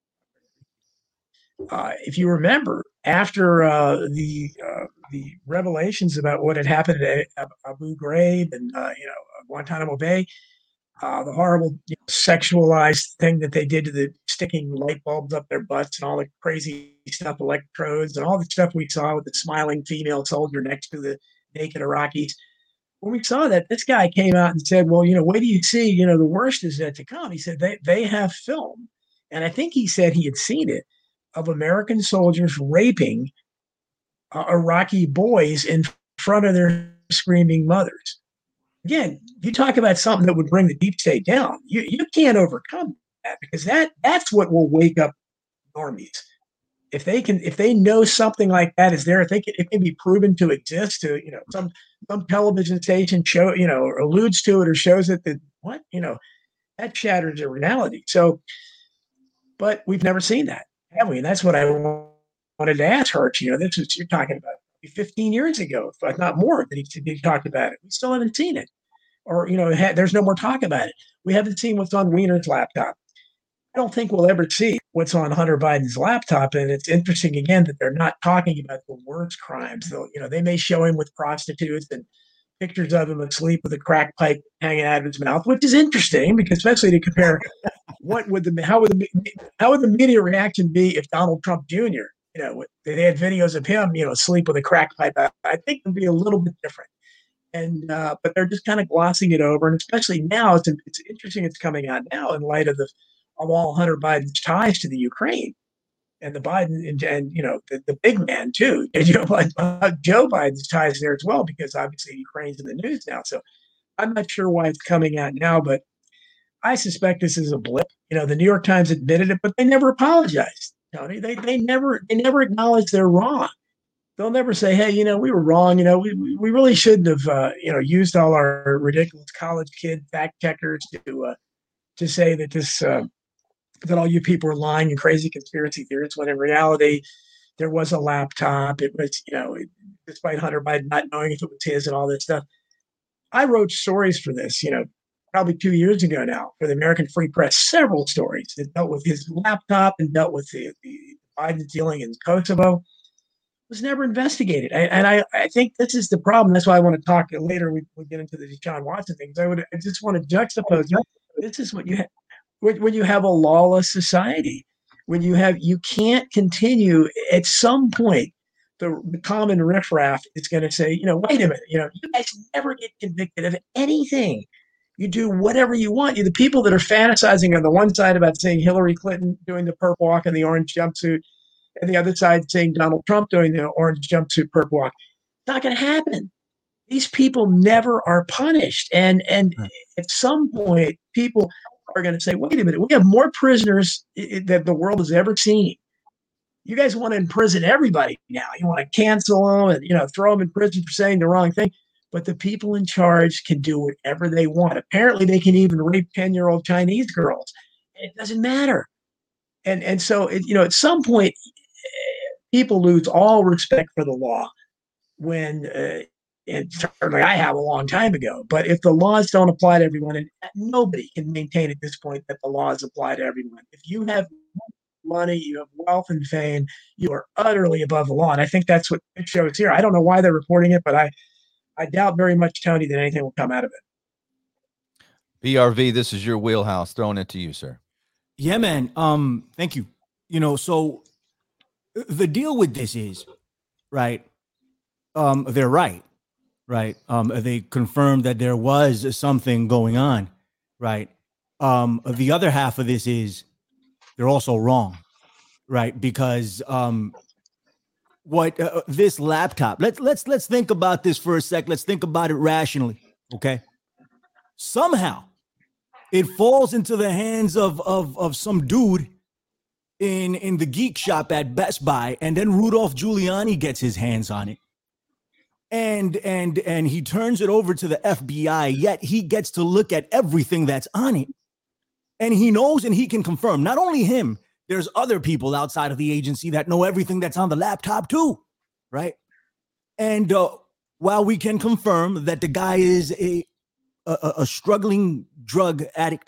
If you remember, after the revelations about what had happened at Abu Ghraib and Guantanamo Bay, the horrible sexualized thing that they did to the sticking light bulbs up their butts and all the crazy stuff, electrodes and all the stuff we saw with the smiling female soldier next to the naked Iraqis. When we saw that, this guy came out and said, well, wait do you see, the worst is yet to come. He said they have film. And I think he said he had seen it, of American soldiers raping Iraqi boys in front of their screaming mothers. Again, you talk about something that would bring the deep state down. You can't overcome that, because that's what will wake up normies. if they know something like that is there, if it can be proven to exist, to some television station show or alludes to it or shows it, that that shatters a reality. So, but we've never seen that, have we? And that's what I wanted to ask Hertz. This is, you're talking about 15 years ago, if not more, that he talked about it. We still haven't seen it, or there's no more talk about it. We haven't seen what's on Weiner's laptop. I don't think we'll ever see what's on Hunter Biden's laptop. And it's interesting, again, that they're not talking about the worst crimes. They may show him with prostitutes and pictures of him asleep with a crack pipe hanging out of his mouth, which is interesting, because especially to compare how would the media reaction be if Donald Trump Jr., they had videos of him, asleep with a crack pipe. I think it would be a little bit different. And but they're just kind of glossing it over. And especially now, it's interesting it's coming out now in light of all Hunter Biden's ties to the Ukraine, and the Biden and the big man too, Joe Biden's ties there as well, because obviously Ukraine's in the news now. So I'm not sure why it's coming out now, but I suspect this is a blip. The New York Times admitted it, but they never apologized. Tony, they never acknowledge they're wrong. They'll never say, hey, we were wrong. We really shouldn't have used all our ridiculous college kid fact checkers to say that that all you people are lying and crazy conspiracy theorists, when in reality there was a laptop. It was, despite Hunter Biden not knowing if it was his and all this stuff. I wrote stories for this, probably 2 years ago now, for the American Free Press, several stories that dealt with his laptop and dealt with the Biden dealing in Kosovo. It was never investigated. And I think this is the problem. That's why I want to talk later. We'll get into the Deshaun Watson things. I just want to juxtapose. This is what you have when you have a lawless society, when you can't continue. At some point, the common riffraff is going to say, wait a minute, you guys never get convicted of anything. You do whatever you want. The people that are fantasizing on the one side about saying Hillary Clinton doing the perp walk in the orange jumpsuit, and the other side saying Donald Trump doing the orange jumpsuit perp walk. It's not going to happen. These people never are punished. And at some point, people are going to say, wait a minute, we have more prisoners that the world has ever seen. You guys want to imprison everybody now. You want to cancel them and, throw them in prison for saying the wrong thing. But the people in charge can do whatever they want. Apparently, they can even rape 10-year-old Chinese girls. It doesn't matter. And so, at some point, people lose all respect for the law when, and certainly I have a long time ago, but if the laws don't apply to everyone, and nobody can maintain at this point that the laws apply to everyone. If you have money, you have wealth and fame, you are utterly above the law. And I think that's what it shows here. I don't know why they're reporting it, but I doubt very much, Tony, that anything will come out of it. BRV, this is your wheelhouse. Throwing it to you, sir. Yeah, man. Thank you. So the deal with this is, right, they're right. Right. They confirmed that there was something going on. Right. The other half of this is they're also wrong. Right. Because what this laptop, let's think about this for a sec. Let's think about it rationally. OK, somehow it falls into the hands of some dude in the geek shop at Best Buy. And then Rudolph Giuliani gets his hands on it. And he turns it over to the FBI, yet he gets to look at everything that's on it. And he knows and he can confirm, not only him, there's other people outside of the agency that know everything that's on the laptop too, right? And while we can confirm that the guy is a struggling drug addict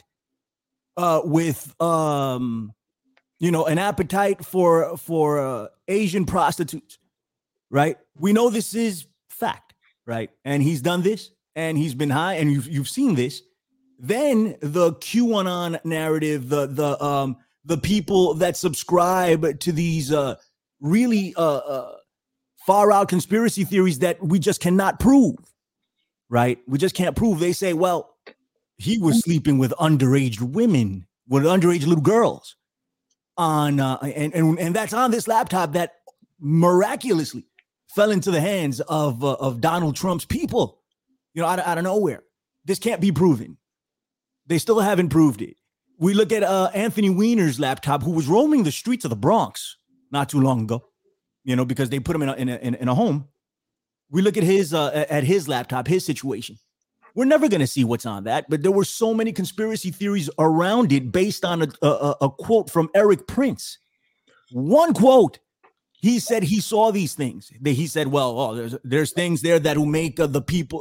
with, an appetite for Asian prostitutes, right? We know this is fact, right? And he's done this and he's been high and you've seen this. Then the QAnon narrative, the people that subscribe to these really far out conspiracy theories that we just cannot prove, right? We just can't prove. They say, well, he was sleeping with underage women, with underage little girls on, and that's on this laptop that miraculously fell into the hands of Donald Trump's people, out of nowhere. This can't be proven. They still haven't proved it. We look at Anthony Weiner's laptop, who was roaming the streets of the Bronx, not too long ago, because they put him in a home. We look at his laptop, his situation. We're never going to see what's on that, but there were so many conspiracy theories around it based on a quote from Eric Prince. One quote, he said he saw these things. He said, well, there's things there that will make the people,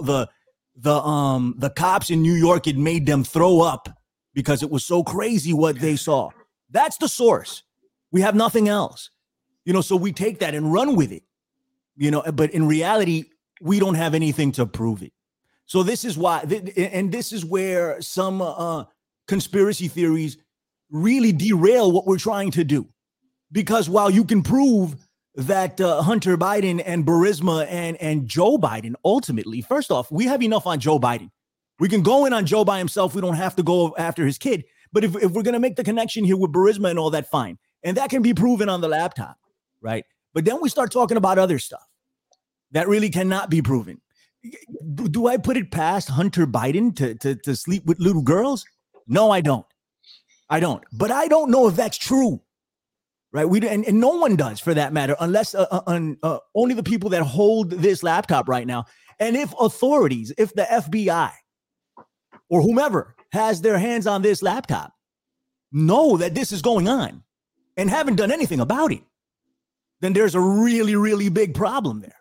the cops in New York, it made them throw up because it was so crazy what they saw. That's the source. We have nothing else, so we take that and run with it, but in reality, we don't have anything to prove it. So this is why, and this is where some conspiracy theories really derail what we're trying to do. Because while you can prove that Hunter Biden and Burisma and Joe Biden, ultimately, first off, we have enough on Joe Biden. We can go in on Joe by himself. We don't have to go after his kid. But if we're going to make the connection here with Burisma and all that, fine. And that can be proven on the laptop, right? But then we start talking about other stuff that really cannot be proven. Do I put it past Hunter Biden to sleep with little girls? No, I don't. But I don't know if that's true. Right, and no one does, for that matter, unless only the people that hold this laptop right now. And if authorities, if the FBI or whomever has their hands on this laptop, know that this is going on and haven't done anything about it, then there's a really, really big problem there.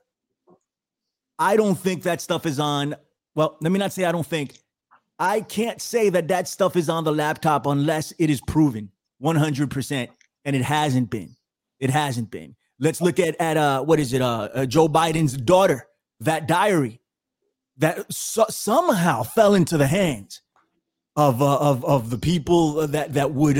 I don't think that stuff is on. Well, let me not say I don't think. I can't say that stuff is on the laptop unless it is proven 100%. And it hasn't been. Let's look at Joe Biden's daughter, that diary that somehow fell into the hands of the people that would,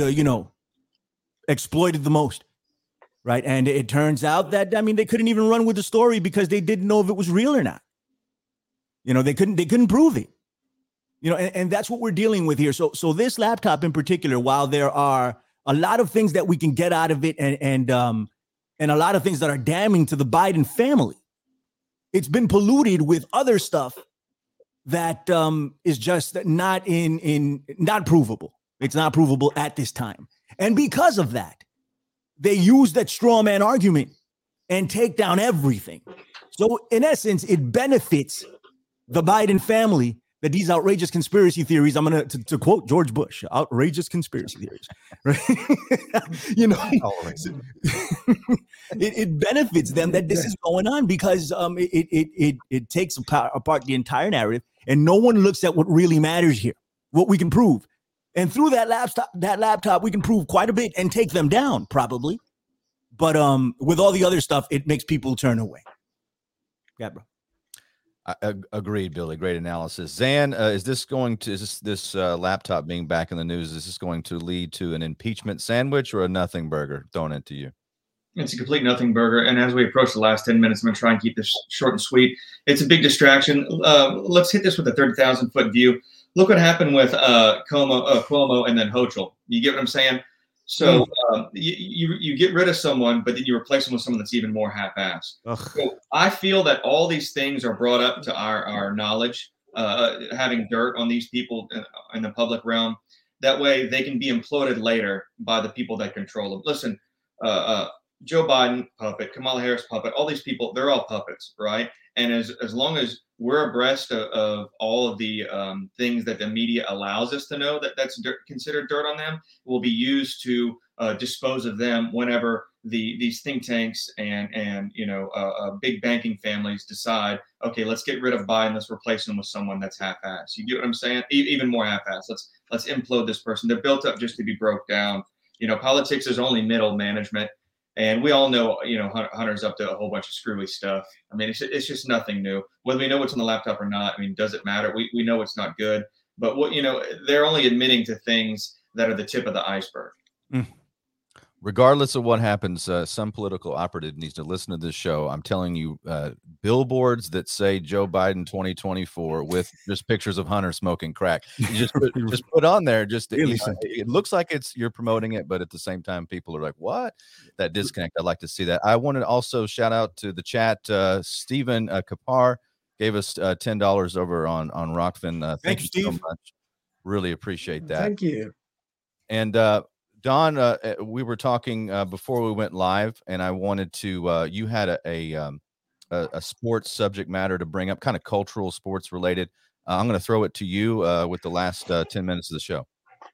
exploit it the most. Right. And it turns out that, they couldn't even run with the story because they didn't know if it was real or not. They couldn't prove it. And that's what we're dealing with here. So this laptop in particular, while there are a lot of things that we can get out of it and a lot of things that are damning to the Biden family, it's been polluted with other stuff that is just not not provable. It's not provable at this time. And because of that, they use that straw man argument and take down everything. So in essence, it benefits the Biden family that these outrageous conspiracy theories, I'm going to quote George Bush, outrageous conspiracy theories, right? It benefits them that this is going on because it takes apart the entire narrative, and no one looks at what really matters here, what we can prove. And through that laptop, we can prove quite a bit and take them down probably. But with all the other stuff, it makes people turn away. Yeah, bro. Agreed, Billy. Great analysis. Zan, is this laptop being back in the news, is this going to lead to an impeachment sandwich or a nothing burger thrown into you? It's a complete nothing burger. And as we approach the last 10 minutes, I'm going to try and keep this short and sweet. It's a big distraction. Let's hit this with a 30,000-foot view. Look what happened with Cuomo and then Hochul. You get what I'm saying? So you get rid of someone, but then you replace them with someone that's even more half-assed. So I feel that all these things are brought up to our knowledge, having dirt on these people in the public realm. That way they can be imploded later by the people that control them. Listen, Joe Biden, puppet, Kamala Harris, puppet, all these people, they're all puppets, right? And as long as we're abreast of all of the things that the media allows us to know that's considered dirt on them, will be used to dispose of them whenever these think tanks and big banking families decide, okay, let's get rid of Biden, let's replace him with someone that's half-assed. You get what I'm saying? Even more half-assed. Let's implode this person. They're built up just to be broke down. Politics is only middle management. And we all know, Hunter's up to a whole bunch of screwy stuff. I mean, it's just nothing new. Whether we know what's on the laptop or not, does it matter? We know it's not good. But they're only admitting to things that are the tip of the iceberg. Regardless of what happens, some political operative needs to listen to this show. I'm telling you, billboards that say Joe Biden 2024 with just pictures of Hunter smoking crack. You just put on there. It looks like you're promoting it, but at the same time, people are like, "What?" That disconnect. I'd like to see that. I want to also shout out to the chat. Stephen Kapar gave us $10 over on Rockfin. Thank you so much. Really appreciate that. Thank you. And Don, we were talking before we went live, and I wanted to. You had a sports subject matter to bring up, kind of cultural, sports related. I'm going to throw it to you with the last 10 minutes of the show.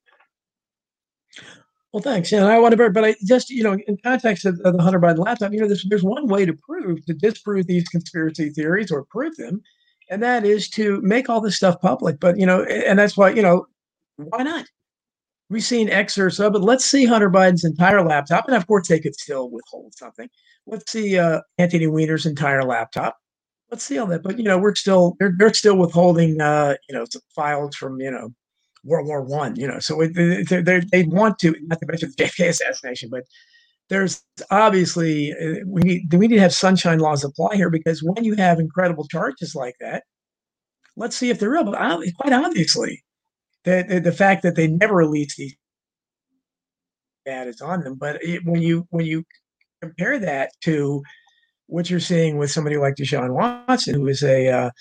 Well, thanks. And I want to, but I just, in context of the Hunter Biden laptop, there's one way to disprove these conspiracy theories or prove them, and that is to make all this stuff public. But, and that's why, why not? We've seen excerpts of it. Let's see Hunter Biden's entire laptop. And of course, they could still withhold something. Let's see Anthony Weiner's entire laptop. Let's see all that. But, they're still withholding, some files from, World War One, so they want to, not to mention the JFK assassination, but there's obviously we need to have sunshine laws apply here, because when you have incredible charges like that, let's see if they're real. But quite obviously, the fact that they never release these data is on them. But when you compare that to what you're seeing with somebody like Deshaun Watson, who is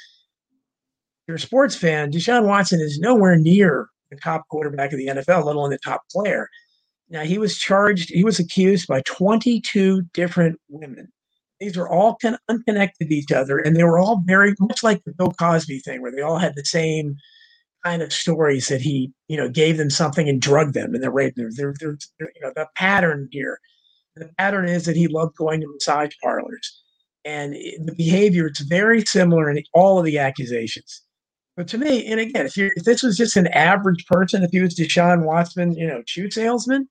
you're a sports fan, Deshaun Watson is nowhere near the top quarterback of the NFL, let alone the top player. Now, he was accused by 22 different women. These were all unconnected to each other, and they were all very much like the Bill Cosby thing, where they all had the same kind of stories that he, gave them something and drugged them, and they're raped them. The pattern here. The pattern is that he loved going to massage parlors, and the behavior is very similar in all of the accusations. But to me, and again, if this was just an average person, if he was Deshaun Watson, shoe salesman,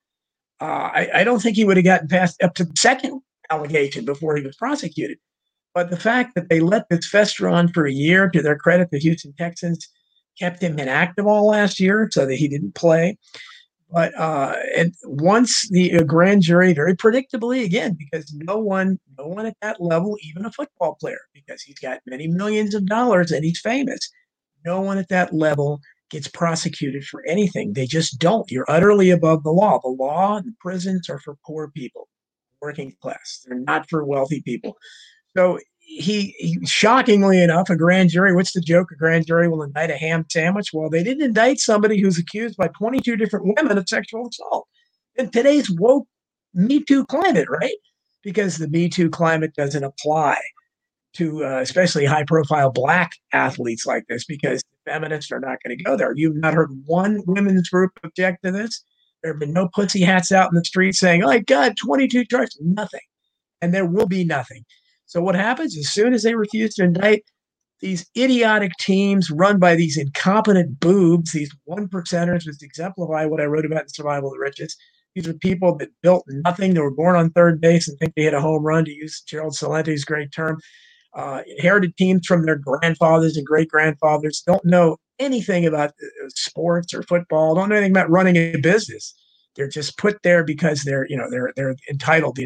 I don't think he would have gotten past up to the second allegation before he was prosecuted. But the fact that they let this fester on for a year, to their credit, the Houston Texans kept him inactive all last year so that he didn't play. But and once the grand jury, very predictably, again, because no one at that level, even a football player, because he's got many millions of dollars and he's famous, no one at that level gets prosecuted for anything. They just don't. You're utterly above the law. The law and the prisons are for poor people, working class. They're not for wealthy people. So he shockingly enough, a grand jury, what's the joke? A grand jury will indict a ham sandwich. Well, they didn't indict somebody who's accused by 22 different women of sexual assault. In today's woke Me Too climate, right? Because the Me Too climate doesn't apply to especially high-profile Black athletes like this, because feminists are not going to go there. You've not heard one women's group object to this. There have been no pussy hats out in the street saying, "Oh, God, 22 charges," nothing. And there will be nothing. So what happens as soon as they refuse to indict these idiotic teams run by these incompetent boobs, these one percenters, which exemplify what I wrote about in Survival of the Richest. These are people that built nothing. They were born on third base and think they hit a home run, to use Gerald Salente's great term. Inherited teams from their grandfathers and great-grandfathers, don't know anything about sports or football, don't know anything about running a business. They're just put there because they're entitled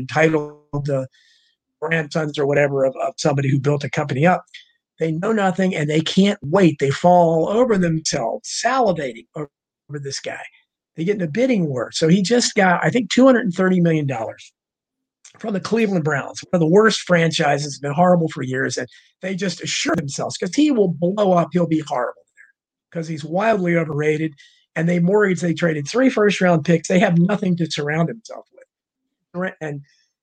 grandsons or whatever of somebody who built a company up. They know nothing and they can't wait. They fall all over themselves, salivating over this guy. They get in a bidding war. So he just got, I think, $230 million from the Cleveland Browns, one of the worst franchises, been horrible for years. And they just assure themselves, because he will blow up, he'll be horrible there, because he's wildly overrated. And they traded 3 first-round picks. They have nothing to surround himself with. And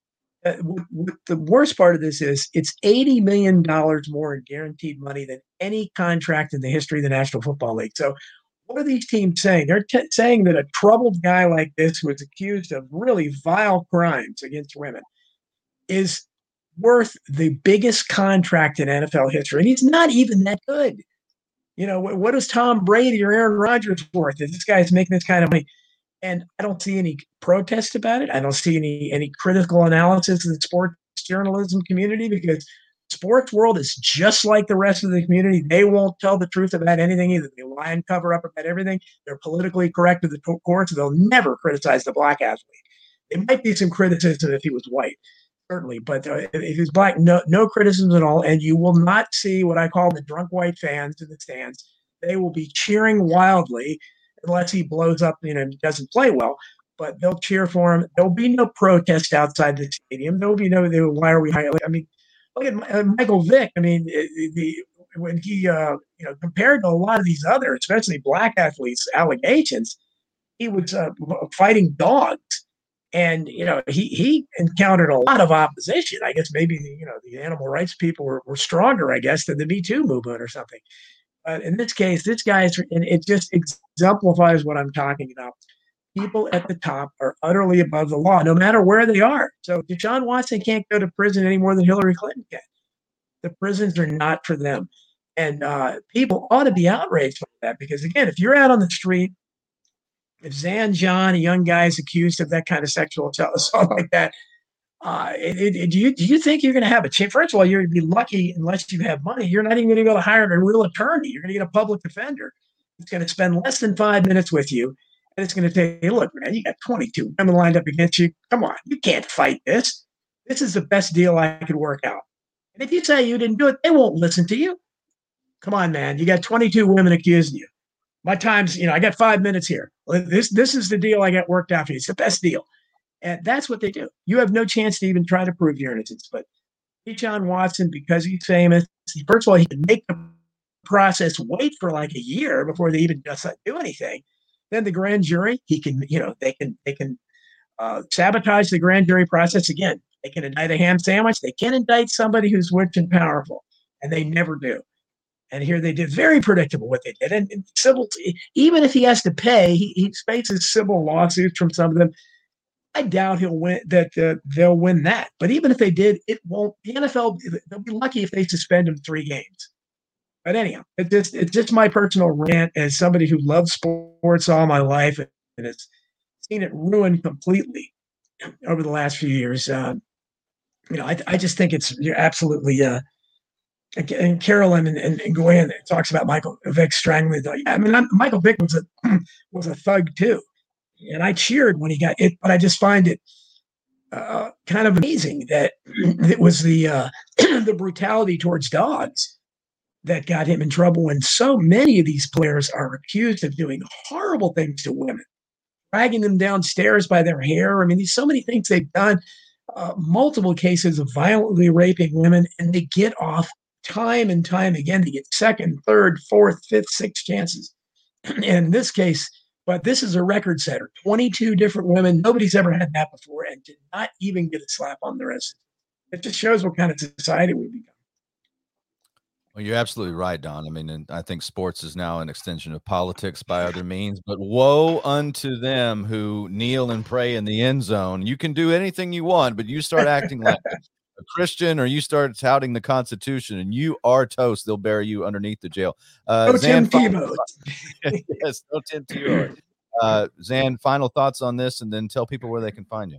the worst part of this is it's $80 million more in guaranteed money than any contract in the history of the National Football League. So what are these teams saying? They're saying that a troubled guy like this, who is accused of really vile crimes against women, is worth the biggest contract in NFL history. And he's not even that good. What is Tom Brady or Aaron Rodgers worth? This guy's making this kind of money. And I don't see any protest about it. I don't see any critical analysis of the sports journalism community, because sports world is just like the rest of the community. They won't tell the truth about anything either. They lie and cover up about everything. They're politically correct to the core, so they'll never criticize the Black athlete. There might be some criticism if he was white, certainly, but if he's Black, no criticism at all. And you will not see what I call the drunk white fans in the stands. They will be cheering wildly unless he blows up, and doesn't play well. But they'll cheer for him. There'll be no protest outside the stadium. There'll be why are we highlighting? I mean, look at Michael Vick. I mean, when he, compared to a lot of these other, especially Black athletes, allegations, he was fighting dogs. And, he encountered a lot of opposition. I guess maybe, the animal rights people were stronger, I guess, than the Me Too movement or something. But in this case, this guy's, and it just exemplifies what I'm talking about. People at the top are utterly above the law, no matter where they are. So Deshaun Watson can't go to prison any more than Hillary Clinton can. The prisons are not for them. And people ought to be outraged by that because, again, if you're out on the street, if Zan John, a young guy, is accused of that kind of sexual assault like that, do you think you're going to have a chance? First of all, you're going to be lucky unless you have money. You're not even going to be able to hire a real attorney. You're going to get a public defender. It's going to spend less than 5 minutes with you. And it's going to say, hey, look, man, you got 22 women lined up against you. Come on, you can't fight this. This is the best deal I could work out. And if you say you didn't do it, they won't listen to you. Come on, man. You got 22 women accusing you. My time's, I got 5 minutes here. This is the deal I got worked out for you. It's the best deal. And that's what they do. You have no chance to even try to prove your innocence. But Deshaun Watson, because he's famous, first of all, he can make the process wait for like a year before they even just do anything. Then the grand jury, they can sabotage the grand jury process again. They can indict a ham sandwich. They can indict somebody who's rich and powerful, and they never do. And here they did very predictable what they did. And civil, even if he has to pay, he faces civil lawsuits from some of them. I doubt he'll win that. They'll win that. But even if they did, it won't. The NFL, they'll be lucky if they suspend him 3 games. But anyhow, it's just my personal rant as somebody who loves sports all my life and has seen it ruined completely over the last few years. I just think you're absolutely. And Carolyn and Gwen talks about Michael Vick strangling. Michael Vick was a thug too, and I cheered when he got it. But I just find it kind of amazing that it was the the brutality towards dogs that got him in trouble. When so many of these players are accused of doing horrible things to women, dragging them downstairs by their hair. I mean, there's so many things they've done. Multiple cases of violently raping women, and they get off time and time again. To get second, third, fourth, fifth, sixth chances. And in this case, but this is a record setter. 22 different women. Nobody's ever had that before and did not even get a slap on the wrist. It just shows what kind of society we've become. Well, you're absolutely right, Don. I mean, and I think sports is now an extension of politics by other means, but woe unto them who kneel and pray in the end zone. You can do anything you want, but you start acting like a Christian or you start touting the Constitution and you are toast. They'll bury you underneath the jail. Zan, Tebow. Yes, no Tim Tebow. Zan, final thoughts on this, and then tell people where they can find you.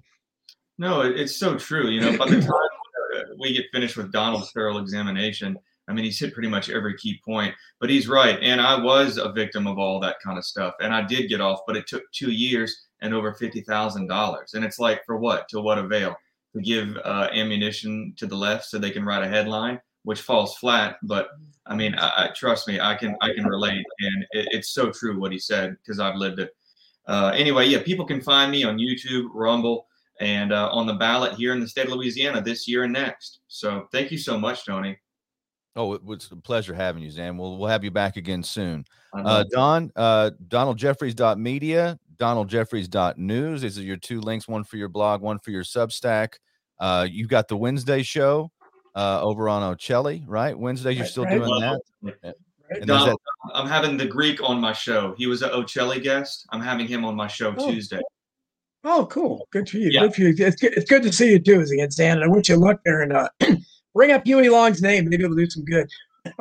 No, it's so true. By the time we get finished with Donald's thorough examination, I mean, he's hit pretty much every key point, but he's right. And I was a victim of all that kind of stuff. And I did get off, but it took 2 years and over $50,000. And it's like, for what? To what avail? To give ammunition to the left so they can write a headline, which falls flat. But I mean, I trust me, I can relate. And it's so true what he said, because I've lived it. Anyway, yeah, people can find me on YouTube, Rumble, and on the ballot here in the state of Louisiana this year and next. So thank you so much, Tony. Oh, it was a pleasure having you, Zan. We'll have you back again soon. Don, DonaldJeffries.media, DonaldJeffries.news. These are your 2 links, one for your blog, one for your Substack. You've got the Wednesday show over on Ocelli, right? Wednesday, you're still doing that? Right. And Donald, I'm having the Greek on my show. He was an Ocelli guest. I'm having him on my show Tuesday. Oh, cool. Good for you. Yeah. Good for you. It's good to see you too, again, Zan. And I wish you luck there and bring up Huey Long's name. Maybe it'll do some good.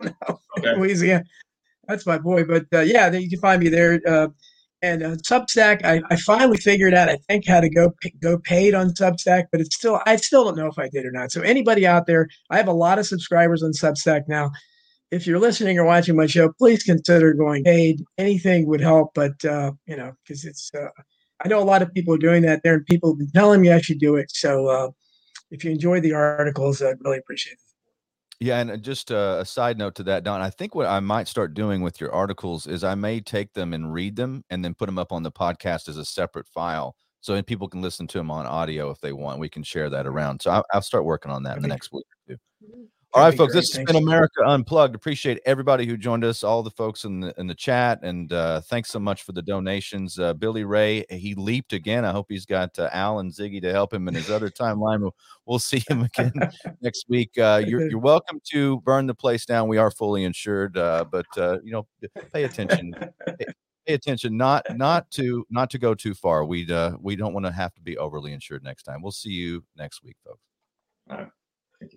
Okay. Louisiana. That's my boy. But yeah, you can find me there. And Substack, I finally figured out, I think, how to go paid on Substack, but I still don't know if I did or not. So anybody out there, I have a lot of subscribers on Substack now. If you're listening or watching my show, please consider going paid. Anything would help, but because it's I know a lot of people are doing that there, and people have been telling me I should do it. So if you enjoy the articles, I'd really appreciate it. Yeah, and just a side note to that, Don, I think what I might start doing with your articles is I may take them and read them and then put them up on the podcast as a separate file so people can listen to them on audio if they want. We can share that around. So I'll start working on that in the next week or 2. All right, be folks, great. this has Thanks. been America Unplugged. Appreciate everybody who joined us, all the folks in the chat, and thanks so much for the donations. Billy Ray, he leaped again. I hope he's got Al and Ziggy to help him in his other timeline. We'll see him again next week. You're welcome to burn the place down. We are fully insured, but pay attention. Pay attention, not to go too far. We don't want to have to be overly insured next time. We'll see you next week, folks. All right.